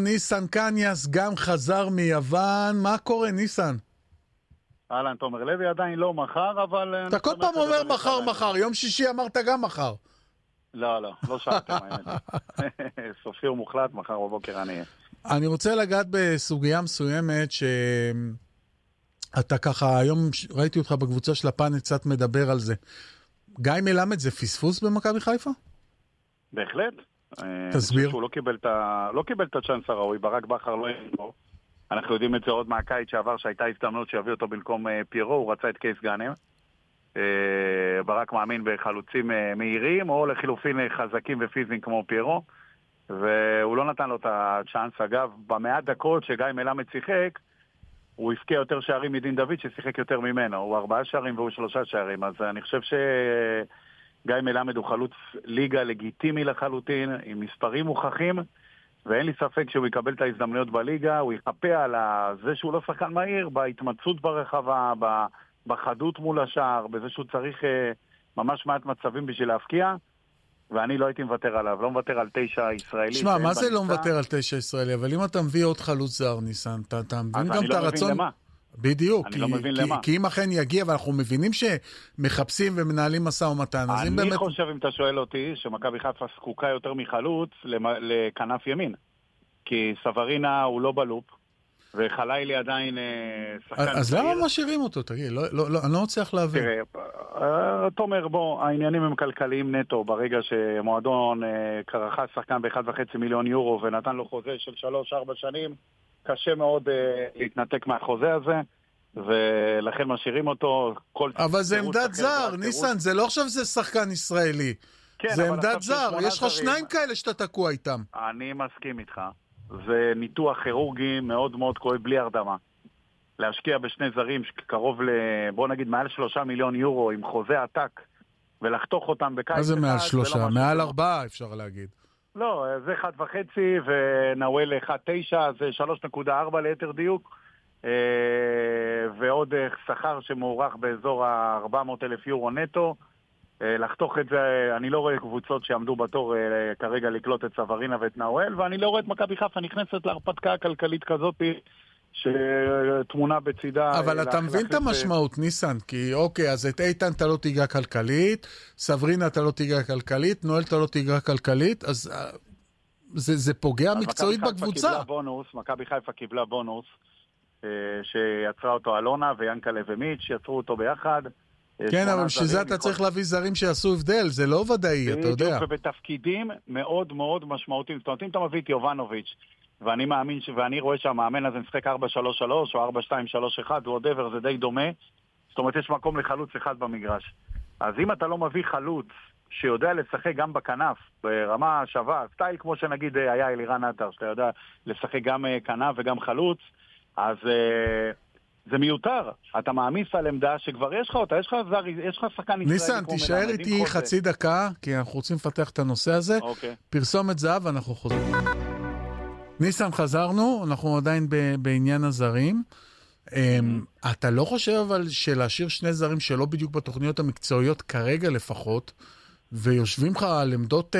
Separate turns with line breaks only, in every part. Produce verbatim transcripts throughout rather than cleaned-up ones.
ניסן קניאס, גם חזר מיוון. מה קורה, ניסן?
אהלן, תומר לוי עדיין לא מחר, אבל...
אתה כל פעם אומר מחר, מחר. יום שישי אמרת גם מחר.
לא, לא, לא שאלתם, האמת. סופי ומוחלט, מחר בבוקר אני...
אני רוצה לגעת בסוגיה מסוימת שאתה ככה, היום ראיתי אותך בקבוצה של הפאנל קצת מדבר על זה. גיא מלמד זה פספוס במכבי חיפה?
בהחלט.
תסביר.
הוא לא קיבל את ה... לא קיבל את הצ'אנס הראוי, ברק בכר לא יבוא. אנחנו יודעים את זה עוד מהקיץ שעבר, שהייתה הזדמנות שיביא אותו במקום פיירו, הוא רצה את קייס גאנם. ברק מאמין בחלוצים מהירים, או לחילופין חזקים ופיזיים כמו פיירו, והוא לא נתן לו את הצ'אנס. אגב, במעט דקות שגיא מלמד שיחק, הוא הפקיע יותר שערים מדין דוד ששיחק יותר ממנו. הוא ארבעה שערים והוא שלושה שערים, אז אני חושב שגיא מלמד הוא חלוץ ליגה לגיטימי לחלוטין, עם מספרים מוכחים, ואין לי ספק שהוא יקבל את ההזדמנויות בליגה, הוא יחפה על זה שהוא לא שחקן מהיר, בהתמצאות ברחבה, בחדות מול השער, בזה שהוא צריך ממש מעט מצבים בשביל להפקיע, ואני לא הייתי מוותר עליו, לא מוותר על תשע ישראלי.
שמע, מה זה לא מוותר על תשע ישראלי? אבל אם אתה מביא עוד חלוץ זר, ניסן, אתה מבין גם את הרצון...
אני לא מבין למה.
בדיוק,
אני לא מבין למה.
כי אם אכן יגיע, ואנחנו מבינים שמחפשים ומנהלים משא ומתן, אז אם באמת...
אני חושב, אם אתה שואל אותי, שמכבי חיפה זקוקה יותר מחלוץ לכנף ימין. כי סברינה הוא לא בלופ, וחלילי עדיין שחקן...
אז למה משאירים אותו? תגיד, אני לא מצליח להבין.
תראה, תומר, בוא, העניינים הם כלכליים נטו, ברגע שמועדון קרחה שחקן באחד וחצי מיליון יורו, ונתן לו חוזה של שלוש, ארבע שנים, קשה מאוד להתנתק מהחוזה הזה, ולכן משאירים אותו.
אבל זה עמדת זר, ניסן, זה לא עכשיו זה שחקן ישראלי. זה עמדת זר, יש לך שניים כאלה שאתה תקוע איתם.
אני מסכים איתך. זה ניתוח כירורגי מאוד מאוד כואב בלי הרדמה. להשקיע בשני זרים שקרוב ל... בוא נגיד מעל שלושה מיליון יורו עם חוזה עתק, ולחתוך אותם בקיץ אחד.
מה זה מעל שלושה? מעל ארבעה אפשר להגיד.
לא, זה אחד וחצי, ונאוול אחד תשע, זה שלוש נקודה ארבע ליתר דיוק, ועוד שכר שמעורך באזור ה-ארבע מאות אלף יורו נטו. לחתוך את זה, אני לא רואה קבוצות שעמדו בתור כרגע לקלוט את סברינה ואת נאוול, ואני לא רואה את מכבי חיפה נכנסת להרפתקה כלכלית כזאת שתמונה בצידה.
אבל אתה מבין את המשמעות, ניסן, כי אוקיי, אז את איתן אתה לא תיגע כלכלית, סברינה אתה לא תיגע כלכלית, נואל אתה לא תיגע כלכלית, אז זה, זה פוגע מקצועית בקבוצה.
מכבי חיפה קיבלה בונוס שיצרה אותו אלונה ויאנקלה ומיץ', יצרו אותו ביחד.
כן, אבל שזה אתה צריך להביא זרים שיעשו הבדל, זה לא ודאי, אתה יודע.
ובתפקידים מאוד מאוד משמעותיים. זאת אומרת, אם אתה מביא את יובנוביץ', ואני מאמין, ואני רואה שהמאמן הזה משחק ארבע שלוש שלוש או ארבע שתיים שלוש אחת, וואטאבר, זה די דומה. זאת אומרת, יש מקום לחלוץ אחד במגרש. אז אם אתה לא מביא חלוץ שיודע לשחק גם בכנף, ברמה שווה, סטייל כמו שנגיד היה אלירן עטר, שאתה יודע לשחק גם כנף וגם חלוץ, אז... זה מיותר. אתה מעמיס על עמדה שכבר יש לך אותה, יש לך זר, יש לך שחקן ישראלי.
ניסן, תישאר איתי חצי דקה, כי אנחנו רוצים לפתח את הנושא הזה.
אוקיי.
פרסומת זהב, אנחנו חוזרים. ניסן, חזרנו, אנחנו עדיין בעניין הזרים. אתה לא חושב אבל שלהשאיר שני זרים שלא בדיוק בתוכניות המקצועיות כרגע לפחות, ויושבים לך על עמדות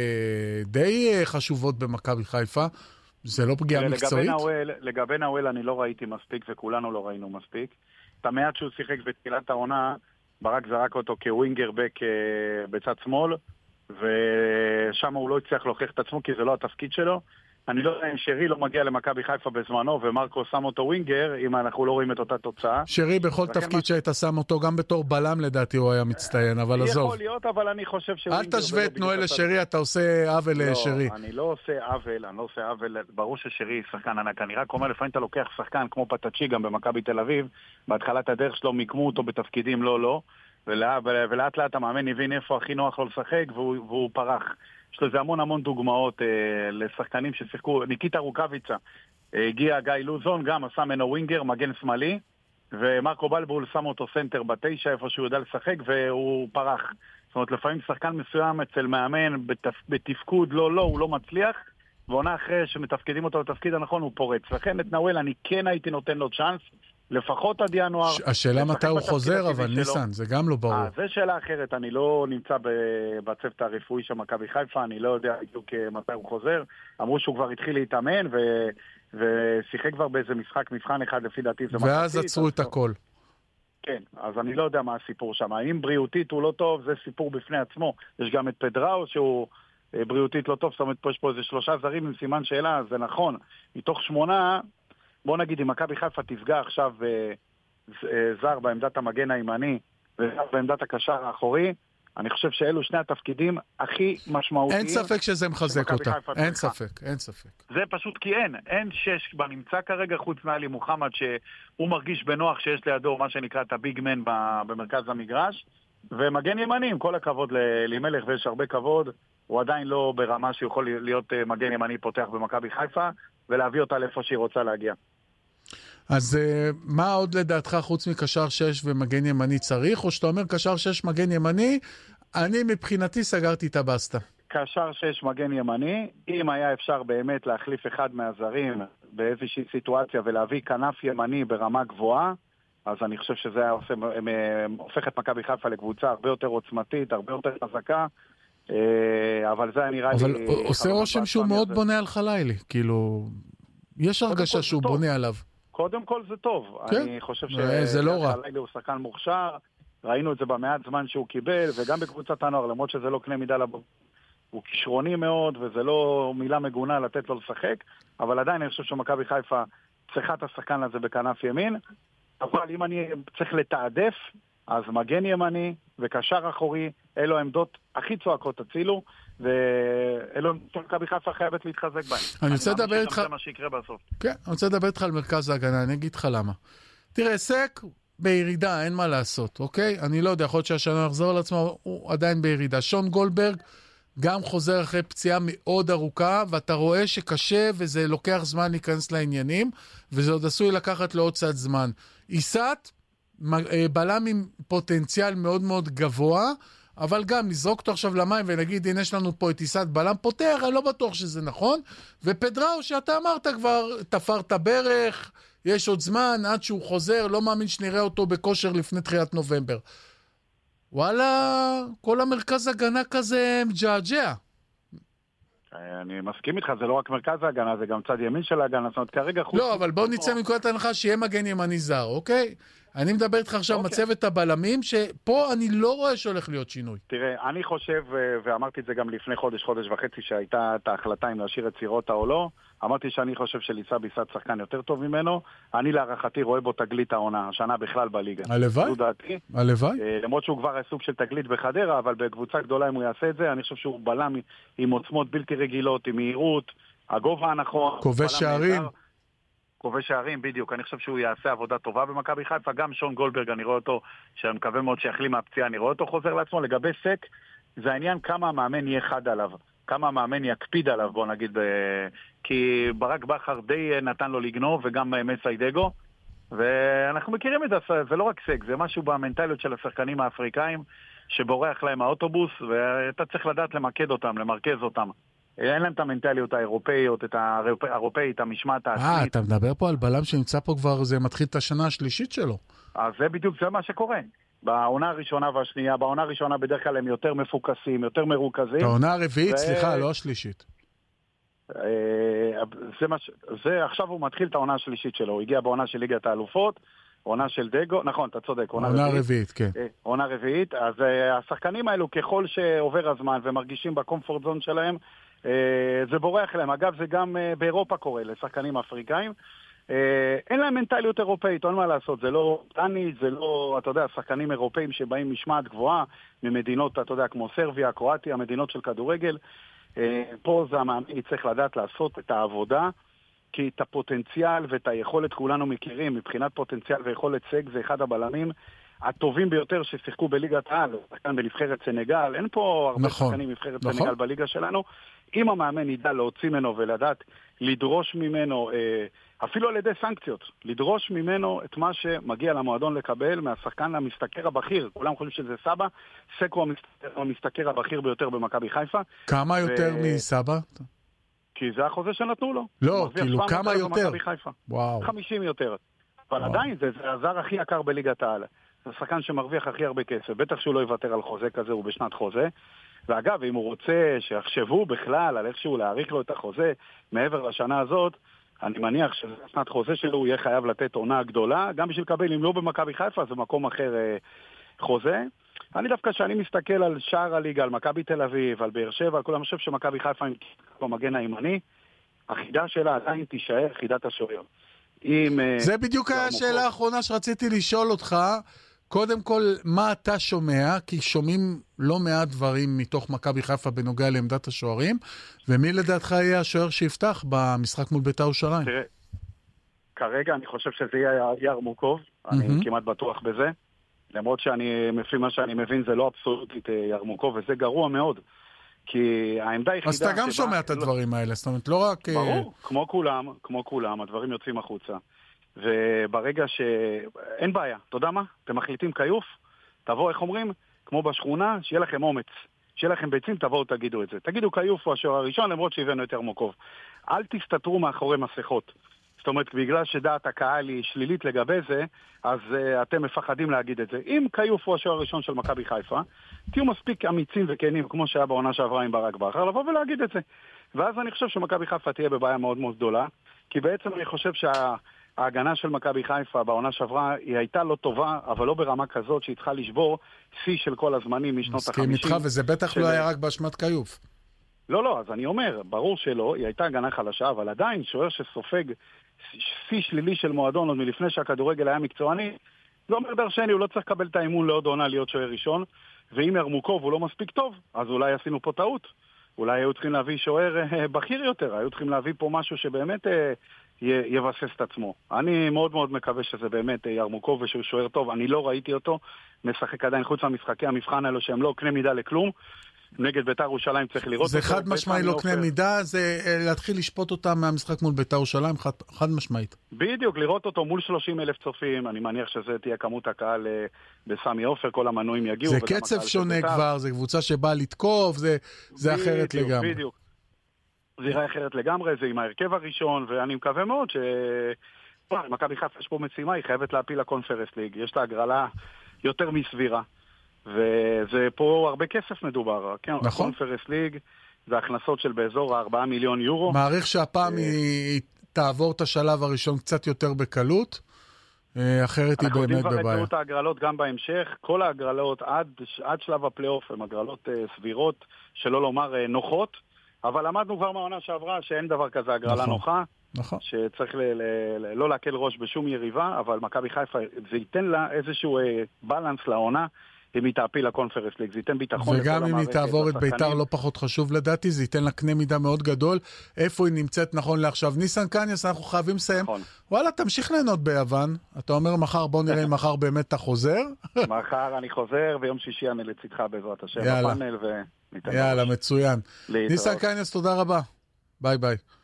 די חשובות במכבי חיפה, זה לא פגיעה מקצועית?
לגבי נאוול אני לא ראיתי מספיק וכולנו לא ראינו מספיק. את המעט שהוא שיחק בתחילת העונה, ברק זרק אותו כווינגר בק בצד שמאל, ושם הוא לא הצליח להוכיח את עצמו כי זה לא התפקיד שלו. אני לא יודע אם שרי לא מגיע למכבי חיפה בזמנו ומרקו שם אותו ווינגר, אם אנחנו לא רואים את אותה תוצאה.
שרי בכל תפקיד שהיית שם אותו, גם בתור בלם לדעתי הוא היה מצטיין, אבל עזוב.
יכול להיות, אבל אני חושב
אל תשווה את נואל לשרי, אתה עושה עוול לשרי.
לא, אני לא עושה עוול, אני לא עושה עוול, ברור ששרי שחקן ענק, אני רק אומר, לפעמים אתה לוקח שחקן כמו פטאצ'י גם במכבי תל אביב, בהתחלת הדרך שלו מיקמו אותו בתפקידים לא לא, ולאט לאט המאמן הבין איפה הכי נוח לו לשחק והוא פרח. יש לזה המון המון דוגמאות אה, לשחקנים ששיחקו. ניקיטה רוקביצה, אה, הגיע גיא לוזון, גם עשה מנו ווינגר, מגן שמאלי, ומרקו בלבול שם אותו סנטר בתשע, איפה שהוא יודע לשחק, והוא פרח. זאת אומרת, לפעמים שחקן מסוים אצל מאמן, בתפ... בתפקוד לא לא, הוא לא מצליח, ועונה אחרי שמתפקדים אותו בתפקיד הנכון, הוא פורץ. לכן את נאוול אני כן הייתי נותן לו צ'אנס, לפחות עד ינואר.
השאלה מתי הוא חוזר, אבל ניסן, זה גם לא ברור.
זה שאלה אחרת, אני לא נמצא בצוות הרפואי של מכבי חיפה, אני לא יודע בדיוק מתי הוא חוזר. אמרו שהוא כבר התחיל להתאמן, ושיחק כבר באיזה משחק, מבחן אחד לפי דעתי.
ואז עצרו את הכל.
כן, אז אני לא יודע מה הסיפור שם. אם בריאותית הוא לא טוב, זה סיפור בפני עצמו. יש גם את פדראו שהוא בריאותית לא טוב, זאת אומרת, פה יש פה איזה שלושה זרים עם סימן שאלה, זה נכון. מתוך שמונה, בוא נגיד, אם מכבי חיפה תפגע עכשיו זר בעמדת המגן הימני וזר בעמדת הקשר האחורי, אני חושב שאלו שני התפקידים הכי משמעותיים.
אין ספק שזה מחזק אותה, אין ספק, אין ספק.
זה פשוט כי אין, אין שש בנמצא כרגע חוץ מעלי מוחמד שהוא מרגיש בנוח שיש לידו מה שנקרא את הביג מן במרכז המגרש, ומגן ימני, עם כל הכבוד לימלך ויש הרבה כבוד, הוא עדיין לא ברמה שיכול להיות מגן ימני פותח במכבי חיפה ולהביא אותה לאיפה שהיא רוצה להגיע.
אז מה עוד לדעתך חוץ מקשר שש ומגן ימני צריך, או שאתה אומר קשר שש מגן ימני, אני מבחינתי סגרתי את הבסטה.
קשר שש מגן ימני, אם היה אפשר באמת להחליף אחד מהזרים באיזושהי סיטואציה ולהביא כנף ימני ברמה גבוהה, אז אני חושב שזה היה עושה, הופך את מכבי חיפה לקבוצה הרבה יותר עוצמתית, הרבה יותר חזקה, אבל זה נראה לי...
אבל עושה רושם שהוא מאוד בונה על חלילי, כאילו, יש הרגשה שהוא בונה עליו.
קודם כל זה טוב.
כן?
אני חושב
זה לא רע.
חלילי הוא שחקן מוכשר, ראינו את זה במעט זמן שהוא קיבל, וגם בקבוצת הנוער, למרות שזה לא קנה מידה לבוא. הוא כישרוני מאוד, וזה לא מילה מגונה לתת לו לשחק, אבל עדיין אני חושב שמכבי חיפה צריכה את השחקן הזה בכנף ימין, אבל אם אני צריך לתעדף, אז מגן ימני וקשר אחורי, אלו העמדות הכי צועקות הצילו, ואלו מכבי חיפה חייבת להתחזק בהם.
אני רוצה לדבר איתך...
זה מה שיקרה בסוף.
כן, אני רוצה לדבר איתך על מרכז ההגנה, אני אגיד לך למה. תראה, סק בירידה, אין מה לעשות, אוקיי? אני לא יודע, יכול להיות שהשנה יחזור על עצמו, הוא עדיין בירידה. שון גולדברג גם חוזר אחרי פציעה מאוד ארוכה, ואתה רואה שקשה וזה לוקח זמן להיכנס לעניינים, וזה עוד עשוי לקחת לו עוד קצת זמן. איסת, בלם עם פוטנציאל מאוד מאוד גבוה, אבל גם נזרוק אותו עכשיו למים ונגיד, הנה יש לנו פה את איסת בלם פותח, אני לא בטוח שזה נכון, ופדראו שאתה אמרת כבר, תפר את הברך, יש עוד זמן עד שהוא חוזר, לא מאמין שנראה אותו בכושר לפני תחילת נובמבר. וואלה, כל המרכז הגנה כזה מג'עג'ע.
אני מסכים איתך, זה לא רק מרכז ההגנה, זה גם צד ימין של ההגנה, זאת אומרת, כרגע חוץ...
לא, אבל בוא נצא מנקודת ההנחה שיהיה מגן ימני זר, אוקיי? אני מדבר איתך עכשיו okay. מצבת הבלמים, שפה אני לא רואה שהולך להיות שינוי.
תראה, אני חושב, ואמרתי את זה גם לפני חודש, חודש וחצי, שהייתה את ההחלטה אם להשאיר את צירוטה או לא, אמרתי שאני חושב שליסה ביסת שחקן יותר טוב ממנו, אני להערכתי רואה בו תגלית העונה, השנה בכלל בליגה.
הלוואי? הלוואי?
למרות שהוא כבר סוג של תגלית בחדרה, אבל בקבוצה גדולה אם הוא יעשה את זה, אני חושב שהוא בלם עם עוצמות בלתי רגילות, עם מהירות, הגובה הנכון.
כובש שערים.
כובש שערים, בדיוק. אני חושב שהוא יעשה עבודה טובה במכבי חיפה. גם שון גולדברג, אני רואה אותו, שאני מקווה מאוד שיחלים מהפציעה, אני רואה אותו חוזר לעצמו. לגבי סק, זה העניין כמה המאמן יהיה חד עליו. כמה המאמן יקפיד עליו, בוא נגיד, ב... כי ברק בכר די נתן לו לגנוב, וגם מסיידגו. ואנחנו מכירים את זה, זה לא רק סק, זה משהו במנטליות של השחקנים האפריקאים, שבורח להם האוטובוס, ואתה צריך לדעת למקד אותם, למרכז אותם. אין להם את המנטליות האירופאית, את האירופאית, המשמעת העצמית.
אה, אתה מדבר פה על בלם שנמצא פה כבר, זה מתחיל את השנה השלישית שלו.
אז זה בדיוק, זה מה שקורה. בעונה הראשונה והשנייה, בעונה הראשונה בדרך כלל הם יותר מפוקסים, יותר מרוכזים.
בעונה הרביעית, סליחה, לא השלישית.
זה מה ש... זה, עכשיו הוא מתחיל את העונה השלישית שלו, הוא הגיע בעונה של ליגת האלופות, עונה של דגו, נכון, אתה צודק, עונה רביעית.
עונה רביעית, כן.
עונה רביעית, אז השחקנים האלו ככל שעובר הזמן ומרגישים בקומפורט זון שלהם, זה בורח להם. אגב, זה גם באירופה קורה, לשחקנים אפריקאים. אין להם מנטליות אירופאית, אין מה לעשות, זה לא דני, זה לא, אתה יודע, שחקנים אירופאים שבאים משמעת גבוהה ממדינות, אתה יודע, כמו סרביה, קרואטיה, מדינות של כדורגל. פה זה המאמין צריך לדעת לעשות את העבודה, כי את הפוטנציאל ואת היכולת כולנו מכירים, מבחינת פוטנציאל ויכולת סג זה אחד הבלמים הטובים ביותר ששיחקו בליגת העל, שחקן בנבחרת סנגל, אין פה הרבה
נכון,
שחקנים בנבחרת
נכון.
סנגל בליגה שלנו. אם המאמן ידע להוציא ממנו ולדעת לדרוש ממנו, אפילו על ידי סנקציות, לדרוש ממנו את מה שמגיע למועדון לקבל מהשחקן המשתכר הבכיר, כולם חושבים שזה סבא, סקו המשתכר הבכיר ביותר במכבי חיפה.
כמה יותר ו... מסבא?
כי זה החוזה שנתנו לו.
לא, כאילו כמה יותר?
במכבי חיפה.
וואו.
חמישים יותר. אבל עדיין זה, זה הזר הכי יקר בליגת העל. זה שחקן שמרוויח הכי הרבה כסף. בטח שהוא לא יוותר על חוזה כזה, הוא בשנת חוזה. ואגב, אם הוא רוצה שיחשבו בכלל על איכשהו להאריך לו את החוזה מעבר לשנה הזאת, אני מניח שבשנת חוזה שלו הוא יהיה חייב לתת עונה גדולה, גם בשביל לקבל, אם לא במכבי חיפה, זה מקום אחר אה, חוזה. אני דווקא שאני מסתכל על שער הליגה, על מכבי תל אביב, על באר שבע, על כל אני חושב שמכבי חיפה עם המגן הימני, החידה שלה עדיין תישאר חידת השוער. עם,
זה בדיוק השאלה האחרונה שרציתי לשאול אותך. קודם כל, מה אתה שומע? כי שומעים לא מעט דברים מתוך מכבי חיפה בנוגע לעמדת השוערים, ומי לדעתך יהיה השוער שיפתח במשחק מול בית"ר ירושלים?
תראה, כרגע אני חושב שזה יהיה ירמוקוב, אני mm-hmm. כמעט בטוח בזה, למרות שאני, לפי מה שאני מבין, זה לא אבסולוטית ירמוקוב, וזה גרוע מאוד. כי העמדה היחידה...
אז אתה גם שומע את הדברים האלה, זאת אומרת, לא רק...
ברור, כמו כולם, כמו כולם, הדברים יוצאים החוצה. וברגע ש... אין בעיה, אתה יודע מה? אתם מחליטים כיוף, תבואו, איך אומרים? כמו בשכונה, שיהיה לכם אומץ. שיהיה לכם ביצים, תבואו, תגידו את זה. תגידו כיוף הוא השוער הראשון, למרות שהבאנו את ירמוקוב. אל תסתתרו מאחורי מסכות. זאת אומרת, בגלל שדעת הקהל היא שלילית לגבי זה, אז uh, אתם מפחדים להגיד את זה. אם כיוף הוא השוער הראשון של מכבי חיפה, תהיו מספיק אמיצים וכנים, כמו שהיה בעונה שעברה עם ברק בכר, לבוא ולהגיד את זה. ואז אני חושב שמכבי חיפה תהיה בבעיה מאוד מאוד גדולה, כי בעצם אני חושב שההגנה של מכבי חיפה בעונה שעברה היא הייתה לא טובה, אבל לא ברמה כזאת שהיא צריכה לשבור שיא של כל הזמנים משנות החמישים.
מסכים איתך, וזה בטח
של...
לא היה רק באשמת כיוף.
לא, לא, אז אני אומר, ברור שלא, היא הייתה הגנה חלשה, אבל עדיין שוער שסופג שיא שלילי של מועדון עוד מלפני שהכדורגל היה מקצועני, זה אומר דרשני, הוא לא צריך לקבל את האימון לעוד עונה להיות שוער ראשון, ואם ירמוקוב הוא לא מספיק טוב, אז אולי עשינו פה טעות. אולי היו צריכים להביא שוער בכיר יותר, היו צריכים להביא פה משהו שבאמת יבסס את עצמו. אני מאוד מאוד מקווה שזה באמת ירמוקוב ושהוא שוער טוב, אני לא ראיתי אותו, משחק עדיין חוץ מהמשחקי המבחן האלו שהם לא קנה מידה לכלום, נגד בית"ר ירושלים צריך לראות
זה אותו. זה חד משמעי לא קנה מידה, זה להתחיל לשפוט אותם מהמשחק מול בית"ר ירושלים, חד, חד משמעית.
בדיוק, לראות אותו מול שלושים אלף צופים, אני מניח שזה תהיה כמות הקהל בסמי עופר, כל המנויים יגיעו.
זה קצב שונה כבר, זה קבוצה שבאה לתקוף, זה, זה בדיוק, אחרת לגמרי.
בדיוק, זה יראה אחרת לגמרי, זה עם ההרכב הראשון, ואני מקווה מאוד ש... מכבי חיפה יש פה משימה, היא חייבת להפיל לקונפרנס ליג, יש לה הגרלה יותר מסבירה. וזה פה הרבה כסף מדובר, כן?
נכון.
קונפרנס ליג, זה הכנסות של באזור ה-ארבעה מיליון יורו.
מעריך שהפעם היא תעבור את השלב הראשון קצת יותר בקלות, אחרת היא באמת בבעיה. אנחנו יודעים כבר את
ההגרלות גם בהמשך, כל ההגרלות עד, עד שלב הפלייאוף הן הגרלות סבירות, שלא לומר נוחות, אבל למדנו כבר מהעונה שעברה שאין דבר כזה הגרלה נכון. נוחה,
נכון.
שצריך ל- ל- ל- לא להקל ראש בשום יריבה, אבל מכבי חיפה זה ייתן לה איזשהו בלנס לעונה, אם היא תעפיל לקונפרנס ליג, זה ייתן ביטחון.
וגם אם היא תעבור את ביתר לא פחות חשוב לדעתי, זה ייתן לה קנה מידה מאוד גדול, איפה היא נמצאת נכון לעכשיו. ניסן קניאס, אנחנו חייבים לסיים. נכון. וואלה, תמשיך ליהנות ביוון. אתה אומר מחר, בוא נראה אם מחר באמת אתה חוזר.
מחר אני חוזר, ויום שישי אני לצדך בעזרת השם בפאנל,
יאללה, מצוין. ניסן קניאס, תודה רבה. ביי ביי.